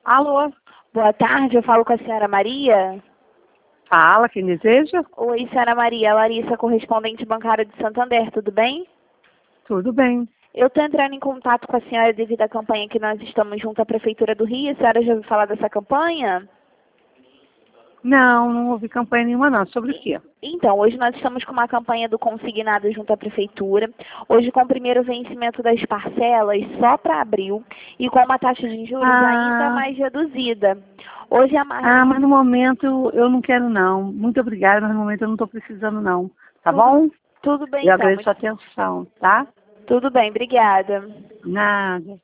Alô? Boa tarde, eu falo com a senhora Maria. Fala, quem deseja? Oi, senhora Maria, Larissa, correspondente bancária de Santander, tudo bem? Tudo bem. Eu estou entrando em contato com a senhora devido à campanha que nós estamos junto à Prefeitura do Rio. A senhora já ouviu falar dessa campanha? Não ouvi campanha nenhuma não. Sobre o quê? Então, hoje nós estamos com uma campanha do consignado junto à Prefeitura. Hoje com o primeiro vencimento das parcelas só para abril e com uma taxa de juros ainda mais reduzida. Hoje a margem... mas no momento eu não quero não. Muito obrigada, mas no momento eu não estou precisando não. Tá bom? Tudo bem, Eu então. agradeço a atenção, tá? Tudo bem, obrigada. Nada.